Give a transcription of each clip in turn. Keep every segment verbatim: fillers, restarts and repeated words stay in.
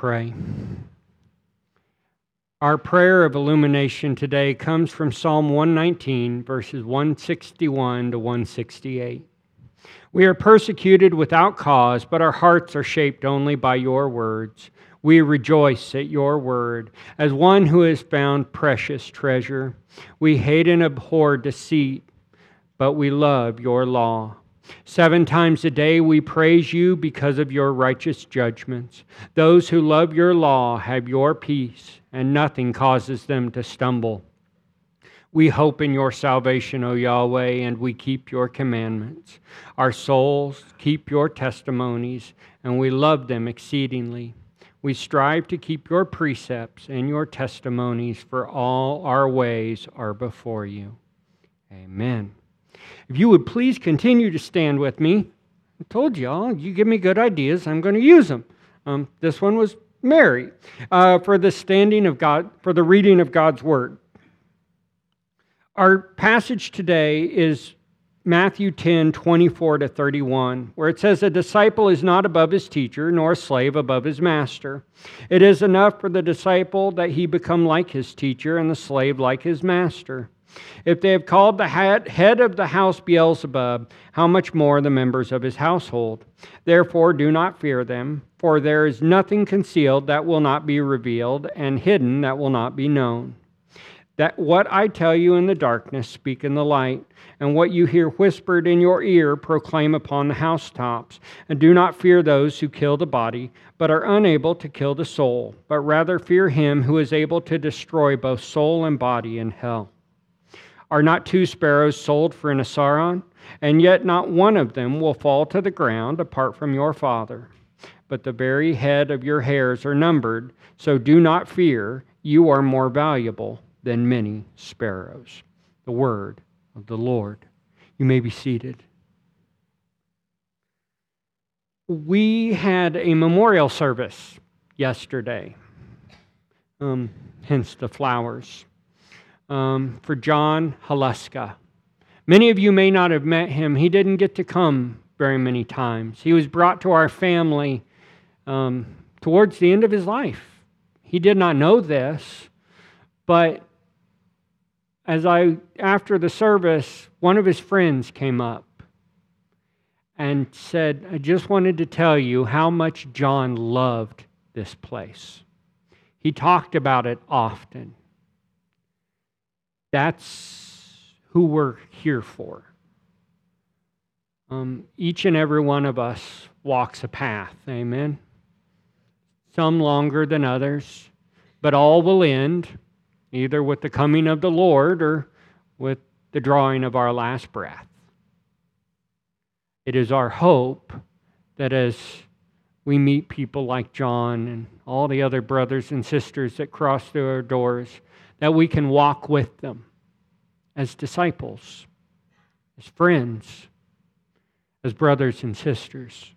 pray. Our prayer of illumination today comes from Psalm one nineteen, verses one sixty-one to one sixty-eight. We are persecuted without cause, but our hearts are shaped only by your words. We rejoice at your word, as one who has found precious treasure. We hate and abhor deceit, but we love your law. Seven times a day we praise you because of your righteous judgments. Those who love your law have your peace, and nothing causes them to stumble. We hope in your salvation, O Yahweh, and we keep your commandments. Our souls keep your testimonies, and we love them exceedingly. We strive to keep your precepts and your testimonies, for all our ways are before you. Amen. If you would please continue to stand with me. I told you all, you give me good ideas, I'm going to use them. Um, this one was Mary, uh, for the standing of God, for the reading of God's Word. Our passage today is Matthew ten, twenty-four to thirty-one, where it says, "A disciple is not above his teacher, nor a slave above his master. It is enough for the disciple that he become like his teacher, and the slave like his master. If they have called the head of the house Beelzebub, how much more the members of his household? Therefore do not fear them, for there is nothing concealed that will not be revealed, and hidden that will not be known. That what I tell you in the darkness, speak in the light, and what you hear whispered in your ear, proclaim upon the housetops. And do not fear those who kill the body, but are unable to kill the soul, but rather fear him who is able to destroy both soul and body in hell. Are not two sparrows sold for an asaron? And yet not one of them will fall to the ground apart from your Father. But the very head of your hairs are numbered, so do not fear, you are more valuable than many sparrows." The word of the Lord. You may be seated. We had a memorial service yesterday, um, hence the flowers, um, for John Haluska. Many of you may not have met him. He didn't get to come very many times. He was brought to our family um, towards the end of his life. He did not know this, but as I, after the service, one of his friends came up and said, "I just wanted to tell you how much John loved this place. He talked about it often." That's who we're here for. Um, each and every one of us walks a path, amen? Some longer than others, but all will end either with the coming of the Lord or with the drawing of our last breath. It is our hope that as we meet people like John and all the other brothers and sisters that cross through our doors, that we can walk with them as disciples, as friends, as brothers and sisters.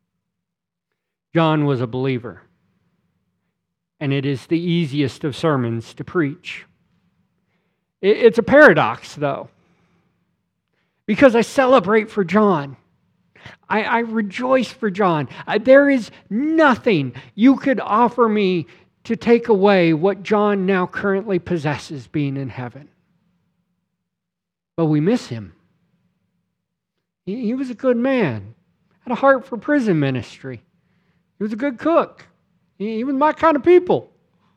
John was a believer. And it is the easiest of sermons to preach. It's a paradox, though, because I celebrate for John. I, I rejoice for John. I, there is nothing you could offer me to take away what John now currently possesses being in heaven. But we miss him. He, he was a good man, had a heart for prison ministry. He was a good cook. He was my kind of people.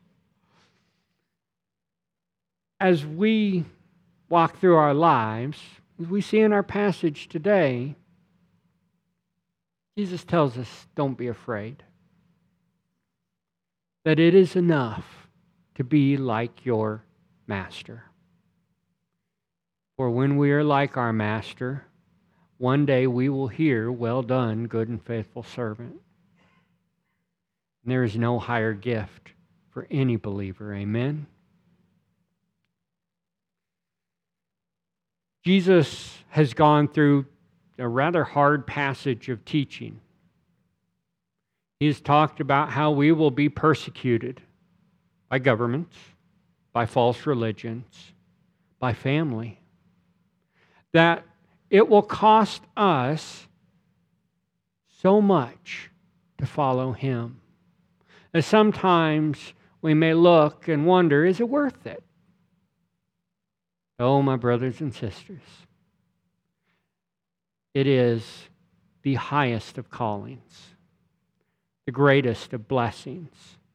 As we walk through our lives, as we see in our passage today, Jesus tells us, don't be afraid. That it is enough to be like your master. For when we are like our master, one day we will hear, "Well done, good and faithful servant." And there is no higher gift for any believer. Amen? Jesus has gone through a rather hard passage of teaching. He's talked about how we will be persecuted by governments, by false religions, by family. That it will cost us so much to follow Him. And sometimes we may look and wonder, is it worth it? Oh, my brothers and sisters, it is the highest of callings, the greatest of blessings.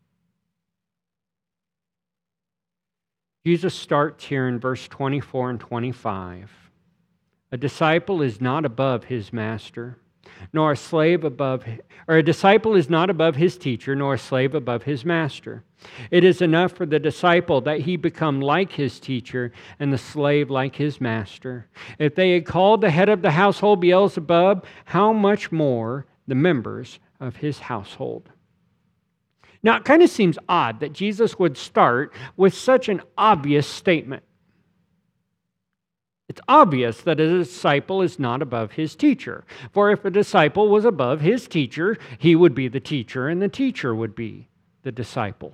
Jesus starts here in verse twenty-four and twenty-five. A disciple is not above his master, nor a slave above, or a disciple is not above his teacher, nor a slave above his master. It is enough for the disciple that he become like his teacher and the slave like his master. If they had called the head of the household Beelzebub, how much more the members of his household? Now, it kind of seems odd that Jesus would start with such an obvious statement. It's obvious that a disciple is not above his teacher. For if a disciple was above his teacher, he would be the teacher, and the teacher would be the disciple.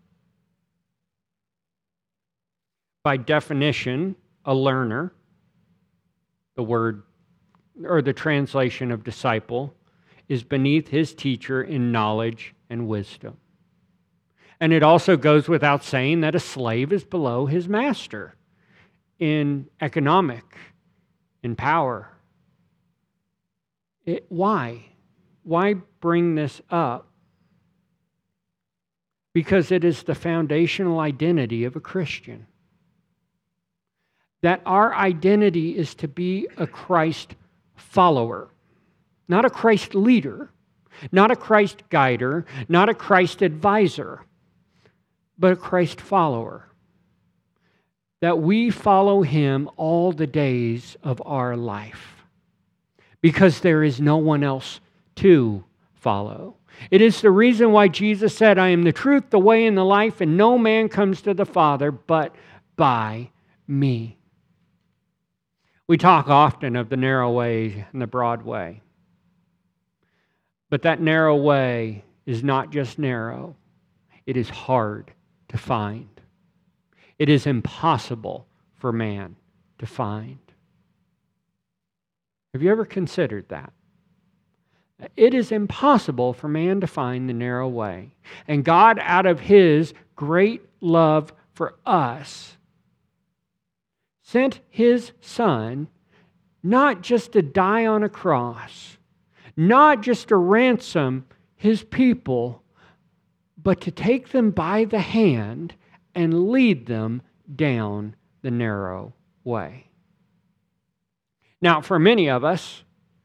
By definition, a learner, the word or the translation of disciple, is beneath his teacher in knowledge and wisdom. And it also goes without saying that a slave is below his master in economic, in power. It, why? Why bring this up? Because it is the foundational identity of a Christian. That our identity is to be a Christ follower, not a Christ leader, not a Christ guider, not a Christ advisor, but a Christ follower. That we follow Him all the days of our life, because there is no one else to follow. It is the reason why Jesus said, I am the truth, the way, and the life, and no man comes to the Father but by me. We talk often of the narrow way and the broad way. But that narrow way is not just narrow. It is hard to find. It is impossible for man to find. Have you ever considered that? It is impossible for man to find the narrow way. And God, out of His great love for us, sent His Son not just to die on a cross, not just to ransom His people, but to take them by the hand and lead them down the narrow way. Now, for many of us,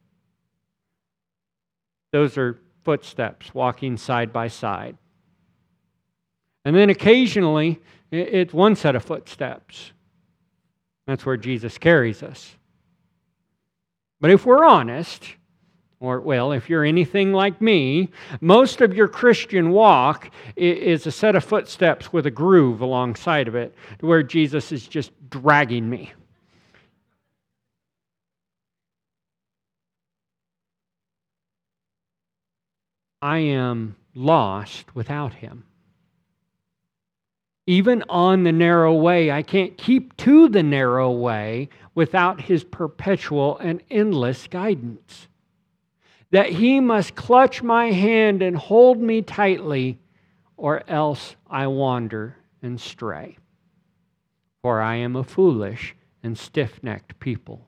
those are footsteps walking side by side. And then occasionally, it's one set of footsteps. That's where Jesus carries us. But if we're honest, or, well, if you're anything like me, most of your Christian walk is a set of footsteps with a groove alongside of it, where Jesus is just dragging me. I am lost without Him. Even on the narrow way, I can't keep to the narrow way without His perpetual and endless guidance. That He must clutch my hand and hold me tightly, or else I wander and stray. For I am a foolish and stiff-necked people.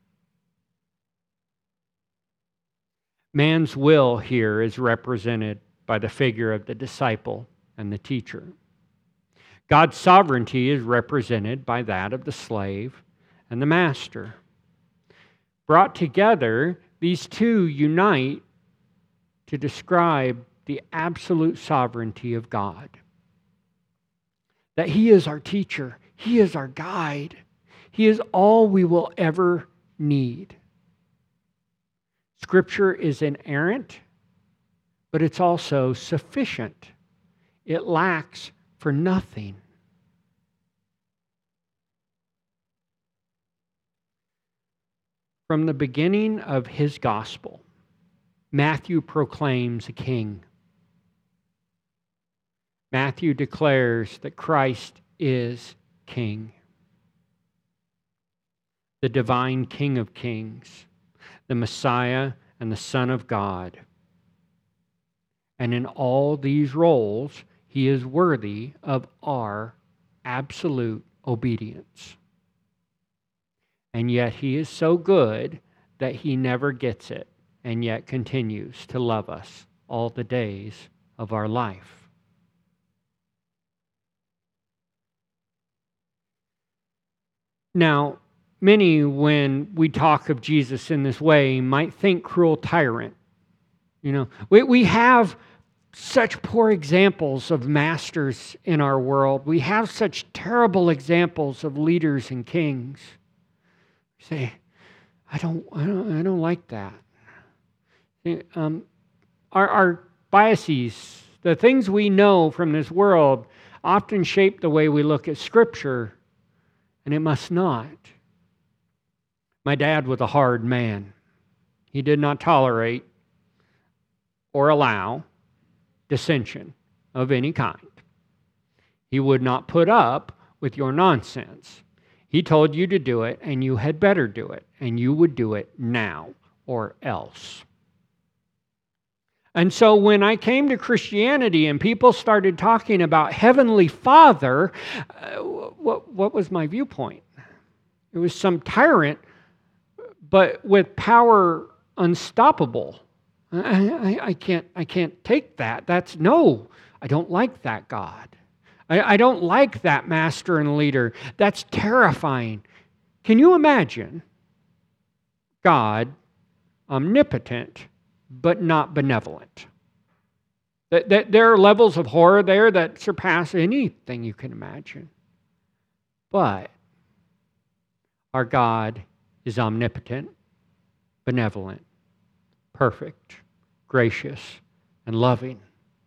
Man's will here is represented by the figure of the disciple and the teacher. God's sovereignty is represented by that of the slave and the master. Brought together, these two unite to describe the absolute sovereignty of God. That He is our teacher, He is our guide, He is all we will ever need. Scripture is inerrant, but it's also sufficient. It lacks for nothing. From the beginning of his gospel, Matthew proclaims a king. Matthew declares that Christ is King, the divine King of kings, the Messiah and the Son of God. And in all these roles, he is worthy of our absolute obedience. And yet he is so good that he never gets it, and yet continues to love us all the days of our life. Now, many, when we talk of Jesus in this way, might think cruel tyrant. You know, we, we have such poor examples of masters in our world. We have such terrible examples of leaders and kings. We say, I don't, I don't, I don't like that. Um, our, our biases, the things we know from this world, often shape the way we look at Scripture, and it must not. My dad was a hard man. He did not tolerate or allow dissension of any kind. He would not put up with your nonsense. He told you to do it, and you had better do it, and you would do it now or else. And so when I came to Christianity and people started talking about Heavenly Father, uh, what, what was my viewpoint? It was some tyrant, but with power unstoppable. I, I, I can't, I can't take that. That's no, I don't like that God. I, I don't like that master and leader. That's terrifying. Can you imagine God, omnipotent, but not benevolent? That, that there are levels of horror there that surpass anything you can imagine. But our God is omnipotent, benevolent, perfect, gracious, and loving.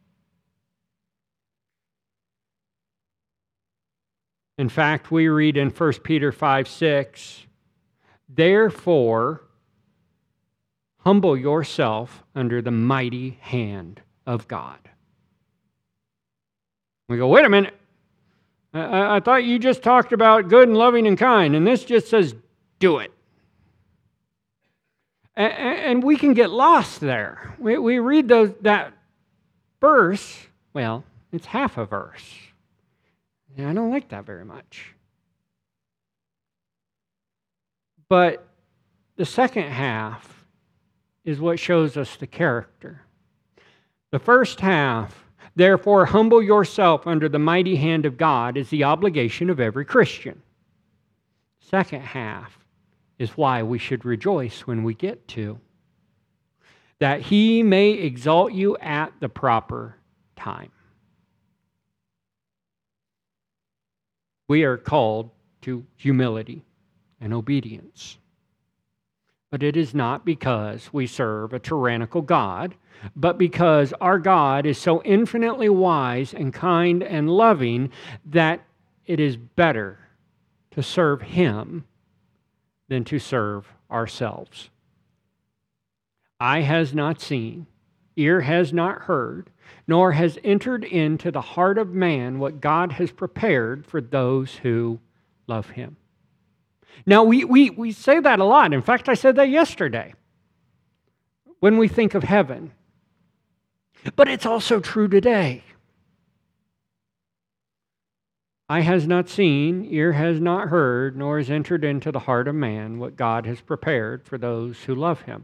In fact, we read in First Peter five six, therefore, humble yourself under the mighty hand of God. We go, wait a minute. I, I thought you just talked about good and loving and kind, and this just says, do it. And, and we can get lost there. We, we read those that verse, well, it's half a verse. And I don't like that very much. But the second half is what shows us the character. The first half, therefore humble yourself under the mighty hand of God, is the obligation of every Christian. Second half is why we should rejoice when we get to, that he may exalt you at the proper time. We are called to humility and obedience. But it is not because we serve a tyrannical God, but because our God is so infinitely wise and kind and loving that it is better to serve him than to serve ourselves. Eye has not seen, ear has not heard, nor has entered into the heart of man what God has prepared for those who love him. Now, we, we, we say that a lot. In fact, I said that yesterday when we think of heaven. But it's also true today. Eye has not seen, ear has not heard, nor has entered into the heart of man what God has prepared for those who love him.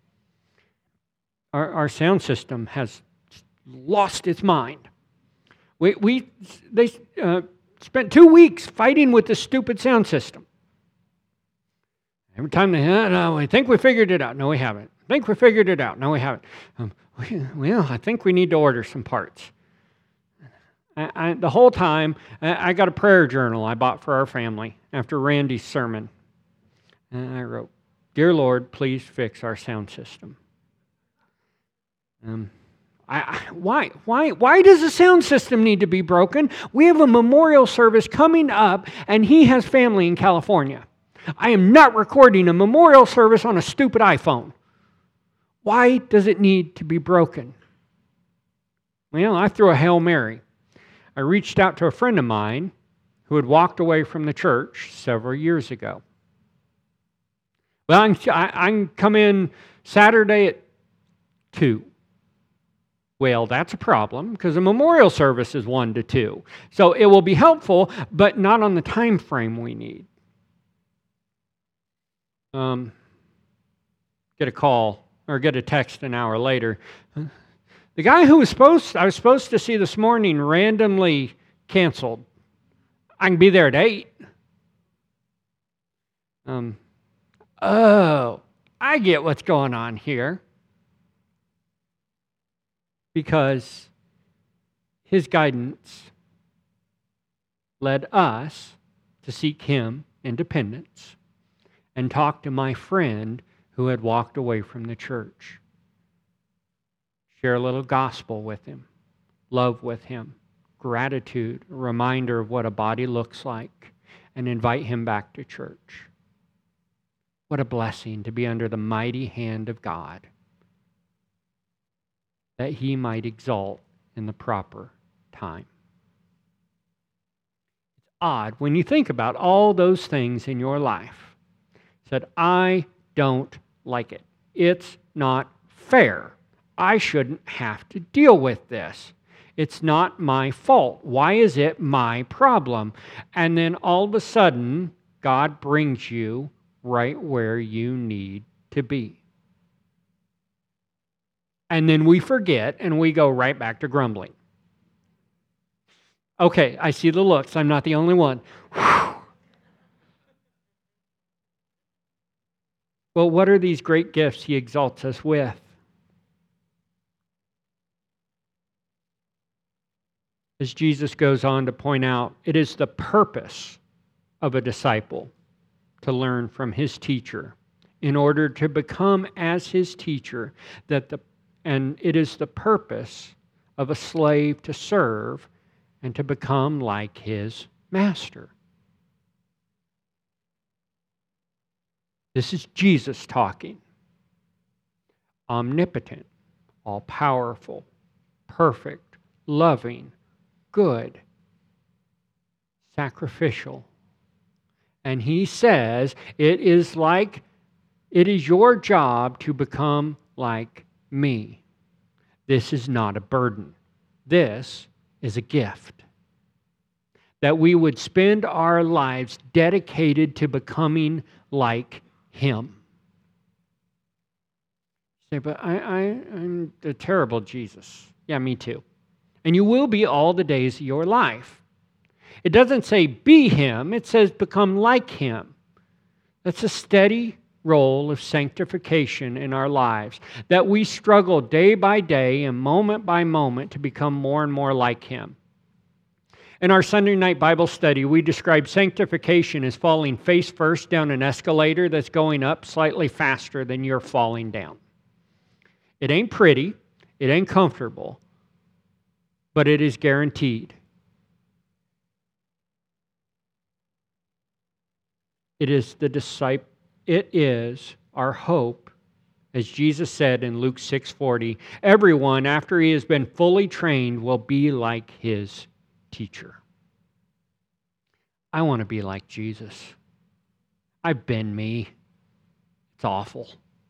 Our, our sound system has lost its mind. We, we they uh, spent two weeks fighting with this stupid sound system. Every time they, oh, no, we think we figured it out. No, we haven't. I think we figured it out. No, we haven't. Um, well, I think we need to order some parts. I, I, the whole time, I, I got a prayer journal I bought for our family after Randy's sermon. And I wrote, Dear Lord, please fix our sound system. Um, I, I, why, why, why does the sound system need to be broken? We have a memorial service coming up, and he has family in California. I am not recording a memorial service on a stupid iPhone. Why does it need to be broken? Well, I threw a Hail Mary. I reached out to a friend of mine who had walked away from the church several years ago. Well, I can, I can come in Saturday at two. Well, that's a problem because a memorial service is one to two. So it will be helpful, but not on the time frame we need. Um, get a call or get a text an hour later. The guy who was supposed I was supposed to see this morning randomly canceled. I can be there at eight. Um, oh, I get what's going on here. Because his guidance led us to seek him in dependence and talk to my friend who had walked away from the church. Share a little gospel with him, love with him, gratitude, a reminder of what a body looks like, and invite him back to church. What a blessing to be under the mighty hand of God, that he might exalt in the proper time. It's odd when you think about all those things in your life. Said, I don't like it. It's not fair. I shouldn't have to deal with this. It's not my fault. Why is it my problem? And then all of a sudden, God brings you right where you need to be. And then we forget and we go right back to grumbling. Okay, I see the looks. I'm not the only one. Whew. Well, what are these great gifts he exalts us with? As Jesus goes on to point out, it is the purpose of a disciple to learn from his teacher in order to become as his teacher, that the and it is the purpose of a slave to serve and to become like his master. This is Jesus talking. Omnipotent, all-powerful, perfect, loving, good, sacrificial. And he says it is like, it is your job to become like me. This is not a burden. This is a gift. That we would spend our lives dedicated to becoming like him. You say, but I, I, I'm a terrible Jesus. Yeah, me too. And you will be all the days of your life. It doesn't say be him, it says become like him. That's a steady role of sanctification in our lives, that we struggle day by day and moment by moment to become more and more like him. In our Sunday night Bible study, we describe sanctification as falling face first down an escalator that's going up slightly faster than you're falling down. It ain't pretty, it ain't comfortable, but it is guaranteed. It is the disciple. It is our hope, as Jesus said in Luke six forty, everyone, after he has been fully trained, will be like his teacher. I want to be like Jesus. I've been me. It's awful.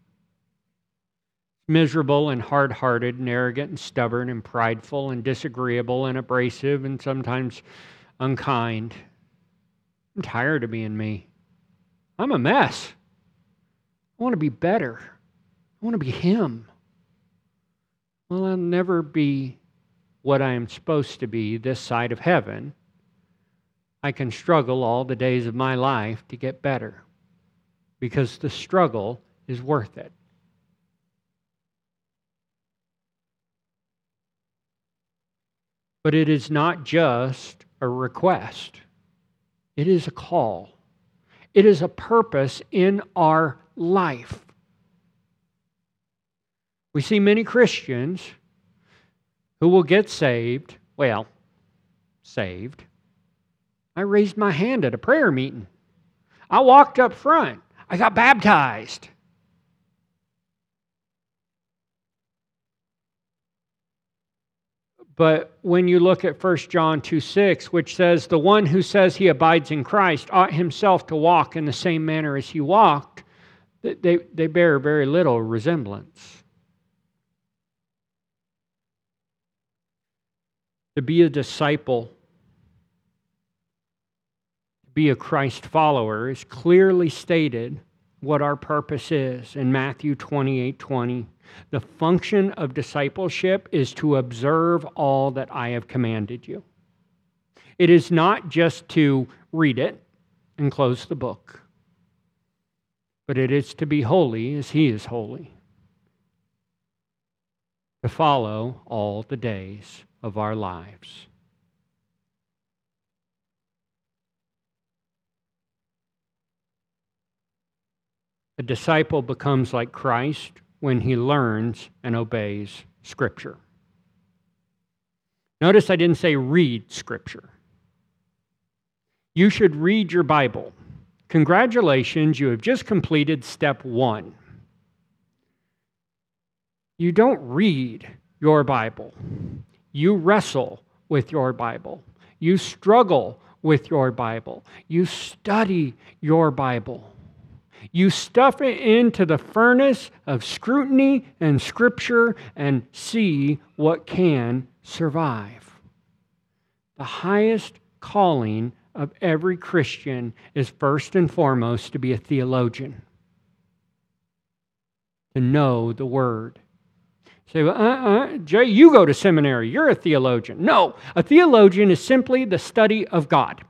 Miserable and hard-hearted and arrogant and stubborn and prideful and disagreeable and abrasive and sometimes unkind. I'm tired of being me. I'm a mess. I want to be better. I want to be him. Well, I'll never be what I am supposed to be this side of heaven. I can struggle all the days of my life to get better because the struggle is worth it. But it is not just a request. It is a call. It is a purpose in our life. We see many Christians who will get saved. Well, saved. I raised my hand at a prayer meeting. I walked up front. I got baptized. But when you look at First John two six, which says, the one who says he abides in Christ ought himself to walk in the same manner as he walked, they, they bear very little resemblance. To be a disciple, to be a Christ follower, is clearly stated what our purpose is in Matthew twenty-eight twenty. The function of discipleship is to observe all that I have commanded you. It is not just to read it and close the book, but it is to be holy as He is holy, to follow all the days of our lives. A disciple becomes like Christ when he learns and obeys Scripture. Notice I didn't say read Scripture. You should read your Bible. Congratulations, you have just completed step one. You don't read your Bible. You wrestle with your Bible. You struggle with your Bible. You study your Bible. You stuff it into the furnace of scrutiny and Scripture and see what can survive. The highest calling of every Christian is first and foremost to be a theologian, to know the Word. Say, well, uh, uh, Jay, you go to seminary. You're a theologian. No, a theologian is simply the study of God.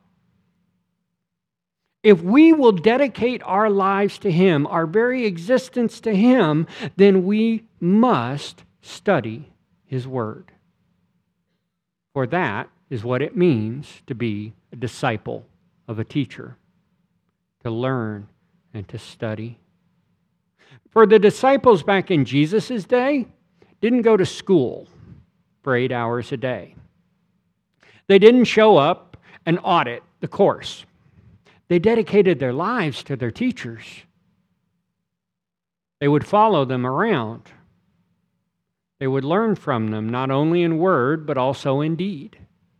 If we will dedicate our lives to Him, our very existence to Him, then we must study His Word. For that is what it means to be a disciple of a teacher, to learn and to study. For the disciples back in Jesus' day, didn't go to school for eight hours a day. They didn't show up and audit the course. They dedicated their lives to their teachers. They would follow them around. They would learn from them, not only in word, but also in deed.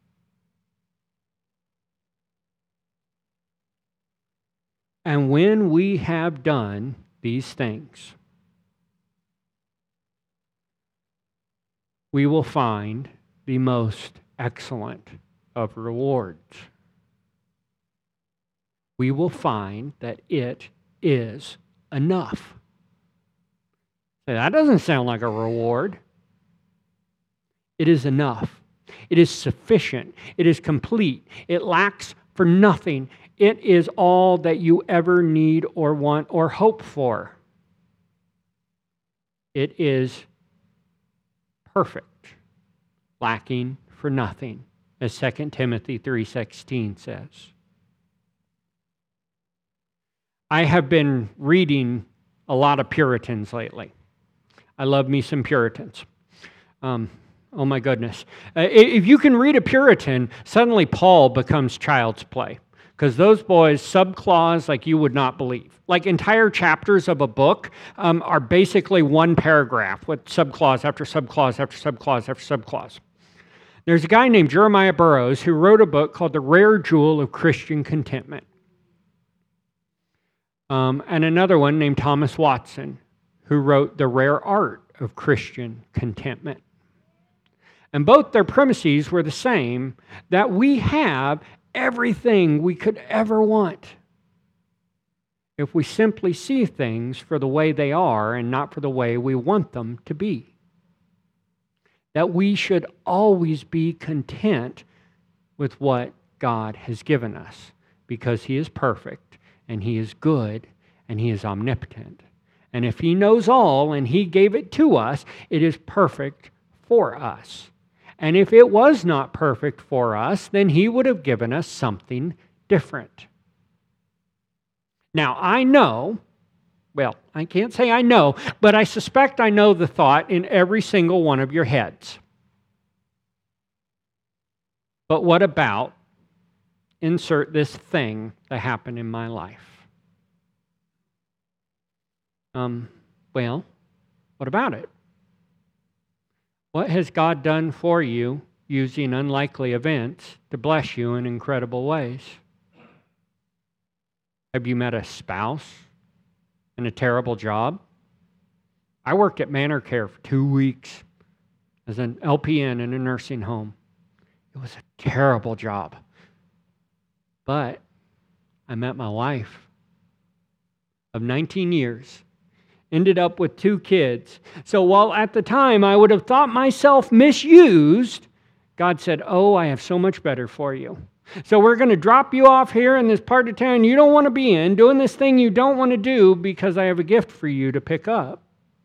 And when we have done these things, we will find the most excellent of rewards. We will find that it is enough. That doesn't sound like a reward. It is enough. It is sufficient. It is complete. It lacks for nothing. It is all that you ever need or want or hope for. It is perfect, lacking for nothing, as Second Timothy three sixteen says. I have been reading a lot of Puritans lately. I love me some Puritans. Um, oh my goodness. Uh, if you can read a Puritan, suddenly Paul becomes child's play. Because those boys subclause like you would not believe. Like entire chapters of a book um, are basically one paragraph with subclause after subclause after subclause after subclause. There's a guy named Jeremiah Burroughs who wrote a book called The Rare Jewel of Christian Contentment. Um, and another one named Thomas Watson, who wrote The Rare Art of Christian Contentment. And both their premises were the same, that we have everything we could ever want if we simply see things for the way they are and not for the way we want them to be. That we should always be content with what God has given us because He is perfect. And He is good, and He is omnipotent. And if He knows all, and He gave it to us, it is perfect for us. And if it was not perfect for us, then He would have given us something different. Now, I know, well, I can't say I know, but I suspect I know the thought in every single one of your heads. But what about insert this thing that happened in my life? Um, well, what about it? What has God done for you using unlikely events to bless you in incredible ways? Have you met a spouse in a terrible job? I worked at Manor Care for two weeks as an L P N in a nursing home. It was a terrible job. But I met my wife of nineteen years. Ended up with two kids. So while at the time I would have thought myself misused, God said, oh, I have so much better for you. So we're going to drop you off here in this part of town you don't want to be in, doing this thing you don't want to do because I have a gift for you to pick up.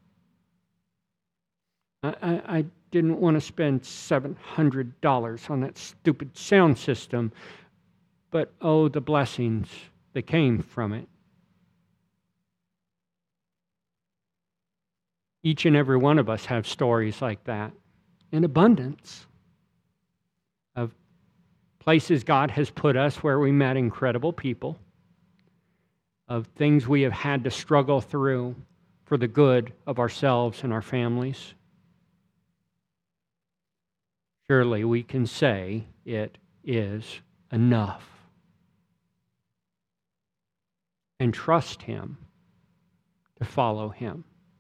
I, I, I didn't want to spend seven hundred dollars on that stupid sound system, but oh, the blessings that came from it. Each and every one of us have stories like that in abundance of places God has put us where we met incredible people, of things we have had to struggle through for the good of ourselves and our families. Surely we can say it is enough and trust Him to follow Him.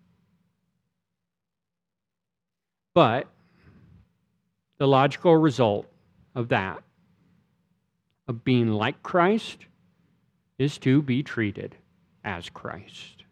But the logical result of that, of being like Christ, is to be treated as Christ.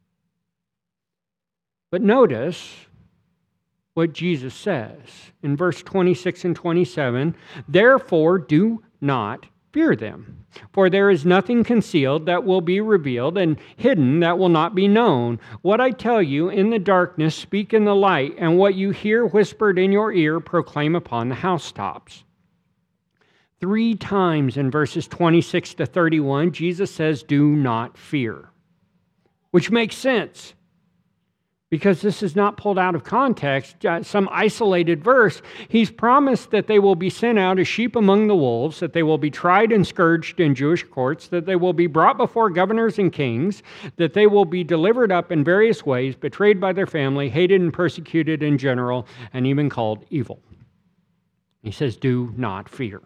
But notice what Jesus says in verse twenty-six and twenty-seven, therefore do not fear them, for there is nothing concealed that will be revealed, and hidden that will not be known. What I tell you in the darkness, speak in the light, and what you hear whispered in your ear, proclaim upon the housetops. Three times in verses twenty-six to thirty-one, Jesus says, do not fear, which makes sense. Because this is not pulled out of context, some isolated verse. He's promised that they will be sent out as sheep among the wolves, that they will be tried and scourged in Jewish courts, that they will be brought before governors and kings, that they will be delivered up in various ways, betrayed by their family, hated and persecuted in general, and even called evil. He says, do not fear.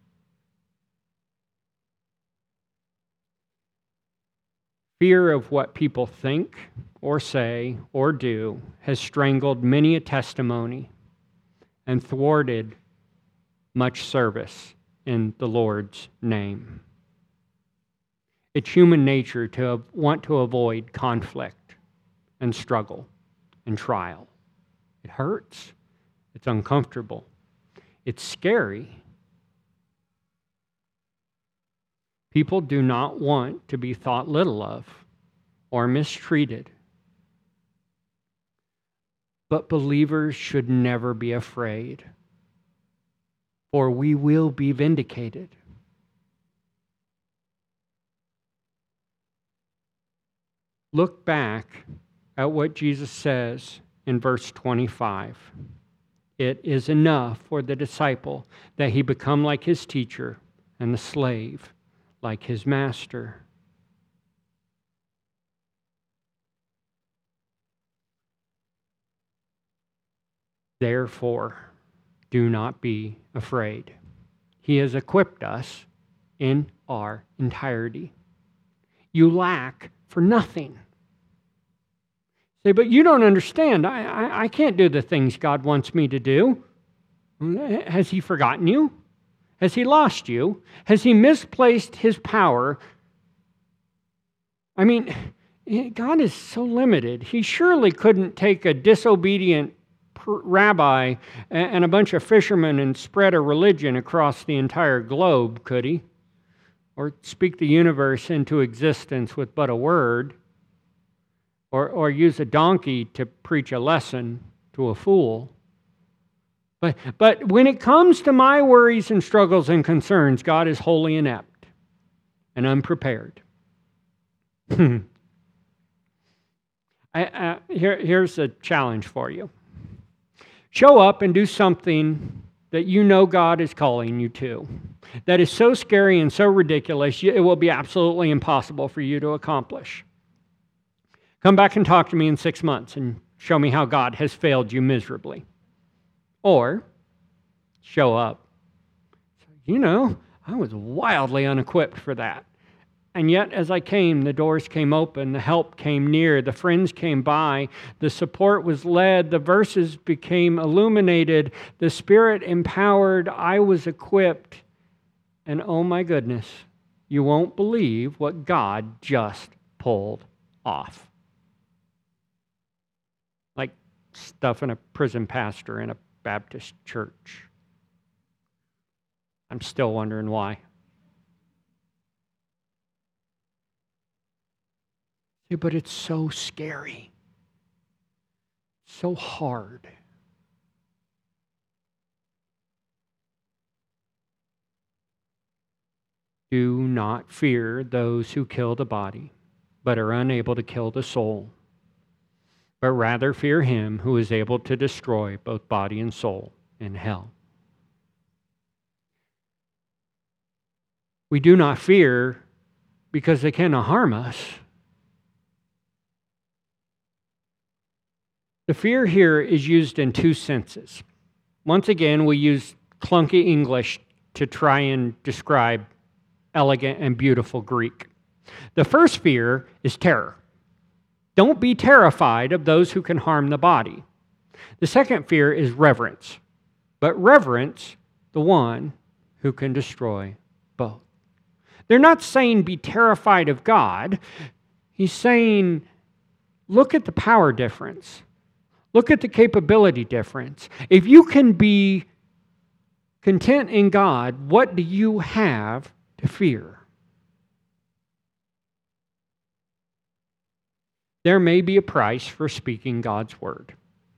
Fear of what people think or say or do has strangled many a testimony and thwarted much service in the Lord's name. It's human nature to want to avoid conflict and struggle and trial. It hurts. It's uncomfortable. It's scary. People do not want to be thought little of or mistreated. But believers should never be afraid, for we will be vindicated. Look back at what Jesus says in verse twenty-five. It is enough for the disciple that he become like his teacher and the slave like his master. Therefore, do not be afraid. He has equipped us in our entirety. You lack for nothing. Say, but you don't understand. I, I, I can't do the things God wants me to do. Has He forgotten you? Has He lost you? Has He misplaced His power? I mean, God is so limited. He surely couldn't take a disobedient rabbi and a bunch of fishermen and spread a religion across the entire globe, could He? Or speak the universe into existence with but a word? Or, or use a donkey to preach a lesson to a fool? But, but when it comes to my worries and struggles and concerns, God is wholly inept and unprepared. I, uh, here, here's a challenge for you. Show up and do something that you know God is calling you to, that is so scary and so ridiculous, it will be absolutely impossible for you to accomplish. Come back and talk to me in six months and show me how God has failed you miserably. Or show up. You know, I was wildly unequipped for that. And yet, as I came, the doors came open, the help came near, the friends came by, the support was led, the verses became illuminated, the Spirit empowered, I was equipped. And oh my goodness, you won't believe what God just pulled off. Like stuffing a prison pastor in a Baptist church. I'm still wondering why. Yeah, but it's so scary, so hard. Do not fear those who kill the body, but are unable to kill the soul, but rather fear him who is able to destroy both body and soul in hell. We do not fear because they cannot harm us. The fear here is used in two senses. Once again, we use clunky English to try and describe elegant and beautiful Greek. The first fear is terror. Don't be terrified of those who can harm the body. The second fear is reverence, but reverence the one who can destroy both. They're not saying be terrified of God. He's saying look at the power difference. Look at the capability difference. If you can be content in God, what do you have to fear? There may be a price for speaking God's word.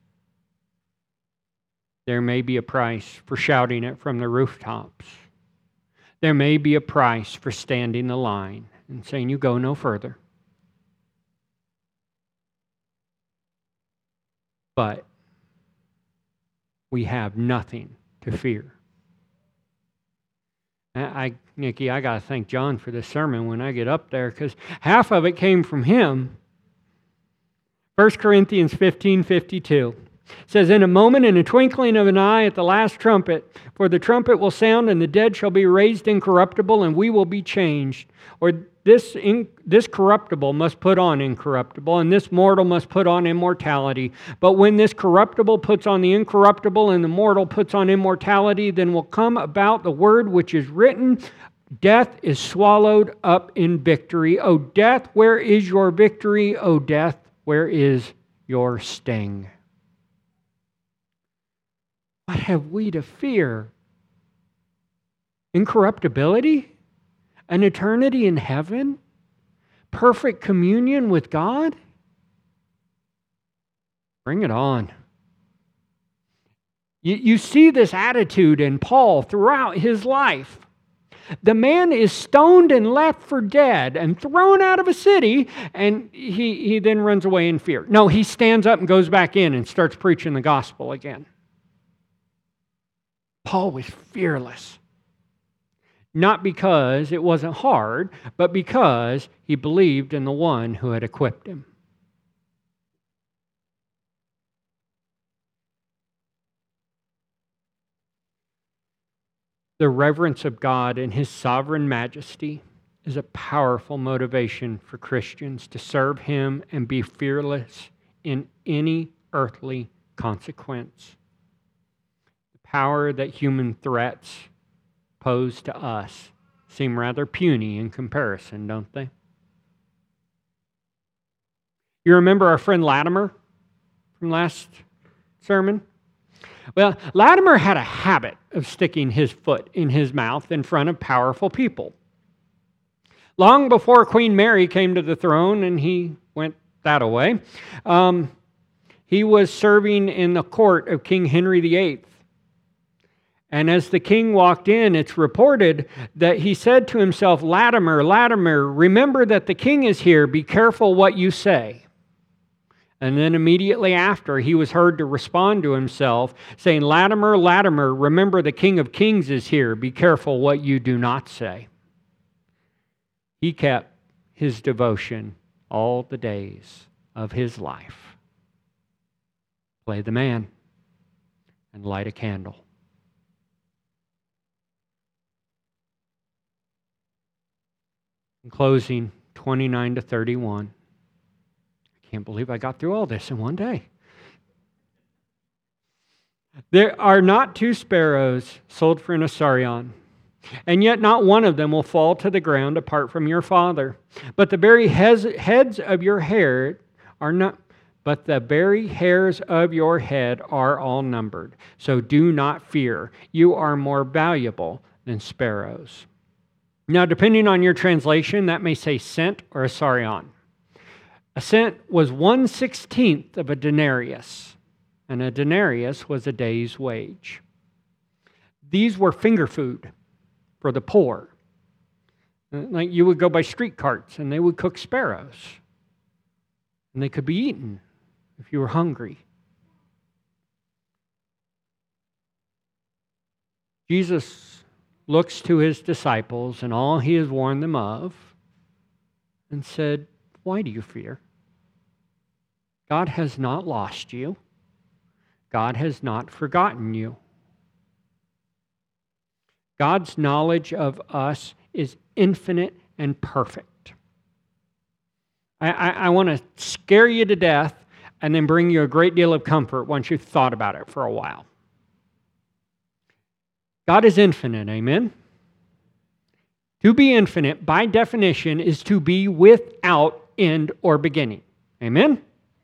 There may be a price for shouting it from the rooftops. There may be a price for standing the line and saying, you go no further. But we have nothing to fear. I, Nikki, I got to thank John for this sermon when I get up there, because half of it came from him. First Corinthians fifteen fifty-two says, in a moment, in a twinkling of an eye, at the last trumpet, for the trumpet will sound, and the dead shall be raised incorruptible, and we will be changed. Or this, in, this corruptible must put on incorruptible, and this mortal must put on immortality. But when this corruptible puts on the incorruptible, and the mortal puts on immortality, then will come about the word which is written, death is swallowed up in victory. O death, where is your victory? O death, where is your sting? What have we to fear? Incorruptibility? An eternity in heaven? Perfect communion with God? Bring it on. You, you see this attitude in Paul throughout his life. The man is stoned and left for dead and thrown out of a city, and he, he then runs away in fear. No, he stands up and goes back in and starts preaching the gospel again. Paul was fearless. Not because it wasn't hard, but because he believed in the one who had equipped him. The reverence of God and His sovereign majesty is a powerful motivation for Christians to serve Him and be fearless in any earthly consequence. The power that human threats pose to us seem rather puny in comparison, don't they? You remember our friend Latimer from last sermon? Well, Latimer had a habit of sticking his foot in his mouth in front of powerful people. Long before Queen Mary came to the throne and he went that away, um, he was serving in the court of King Henry the Eighth. And as the king walked in, it's reported that he said to himself, Latimer, Latimer, remember that the king is here. Be careful what you say. And then immediately after, he was heard to respond to himself, saying, Latimer, Latimer, remember the King of Kings is here. Be careful what you do not say. He kept his devotion all the days of his life. Play the man and light a candle. In closing, twenty-nine to thirty-one. I can't believe I got through all this in one day. There are not two sparrows sold for an assarion, and yet not one of them will fall to the ground apart from your Father. But the very heads of your hair are not, but the very hairs of your head are all numbered. So do not fear. You are more valuable than sparrows. Now, depending on your translation, that may say cent or assarion. A cent was one sixteenth of a denarius, and a denarius was a day's wage. These were finger food for the poor. Like you would go by street carts and they would cook sparrows. And they could be eaten if you were hungry. Jesus looks to his disciples and all he has warned them of and said, why do you fear? God has not lost you. God has not forgotten you. God's knowledge of us is infinite and perfect. I, I, I want to scare you to death and then bring you a great deal of comfort once you've thought about it for a while. God is infinite, amen? To be infinite, by definition, is to be without end or beginning. Amen?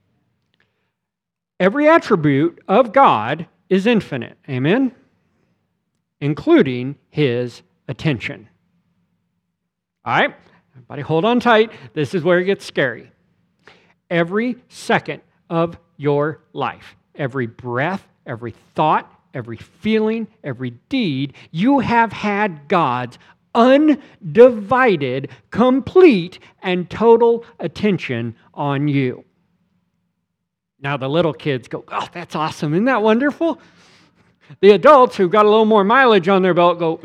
Every attribute of God is infinite. Amen? Including his attention. All right? Everybody hold on tight. This is where it gets scary. Every second of your life, every breath, every thought, every feeling, every deed, you have had God's undivided, complete, and total attention on you. Now the little kids go, oh, that's awesome. Isn't that wonderful? The adults who've got a little more mileage on their belt go,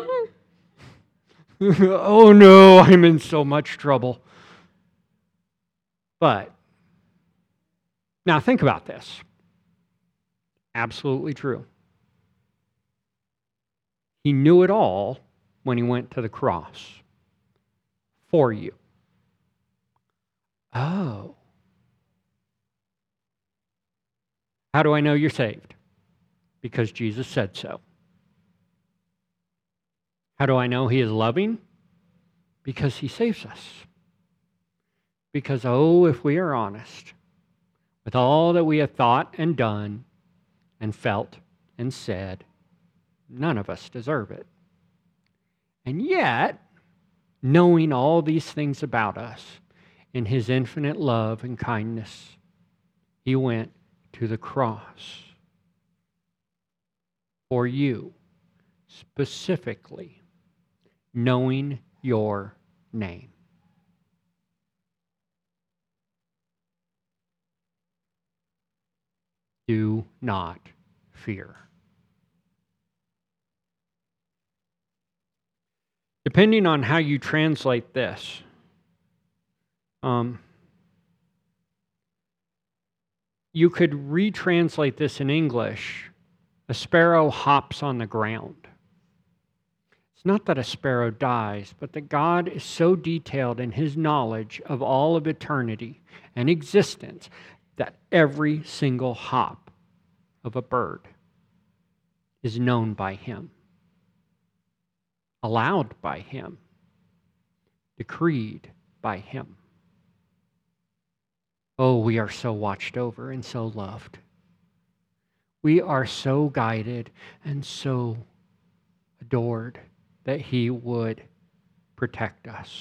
oh no, I'm in so much trouble. But, now think about this. Absolutely true. He knew it all when he went to the cross for you. Oh. How do I know you're saved? Because Jesus said so. How do I know he is loving? Because he saves us. Because, oh, if we are honest, with all that we have thought and done and felt and said, none of us deserve it. And yet, knowing all these things about us, in his infinite love and kindness, he went to the cross for you, specifically, knowing your name. Do not fear. Depending on how you translate this, um, you could retranslate this in English, a sparrow hops on the ground. It's not that a sparrow dies, but that God is so detailed in his knowledge of all of eternity and existence that every single hop of a bird is known by him, allowed by him, decreed by him. Oh, we are so watched over and so loved. We are so guided and so adored that he would protect us.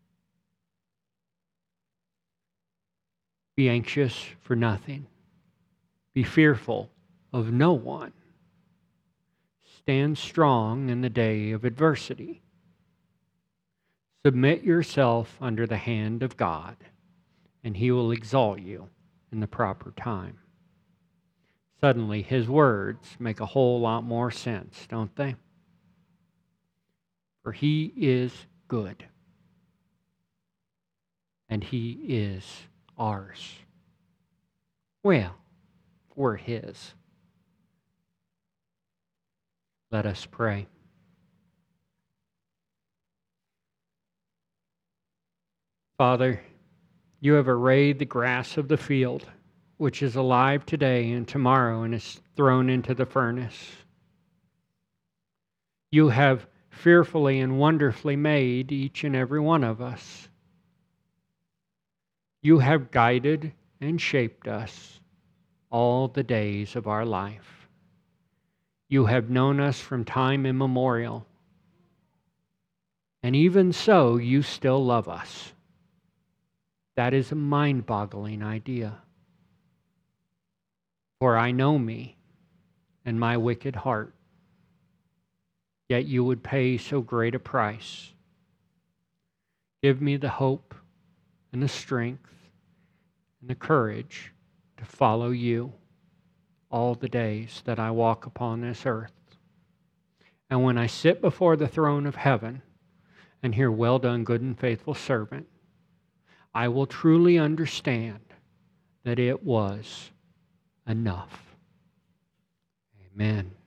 Be anxious for nothing. Be fearful of no one. Stand strong in the day of adversity. Submit yourself under the hand of God, and he will exalt you in the proper time. Suddenly, his words make a whole lot more sense, don't they? For he is good, and he is ours. Well, we're his. Let us pray. Father, you have arrayed the grass of the field, which is alive today and tomorrow and is thrown into the furnace. You have fearfully and wonderfully made each and every one of us. You have guided and shaped us all the days of our life. You have known us from time immemorial. And even so, you still love us. That is a mind-boggling idea. For I know me and my wicked heart, yet you would pay so great a price. Give me the hope and the strength and the courage to follow you all the days that I walk upon this earth. And when I sit before the throne of heaven and hear, "Well done, good and faithful servant," I will truly understand that it was enough. Amen.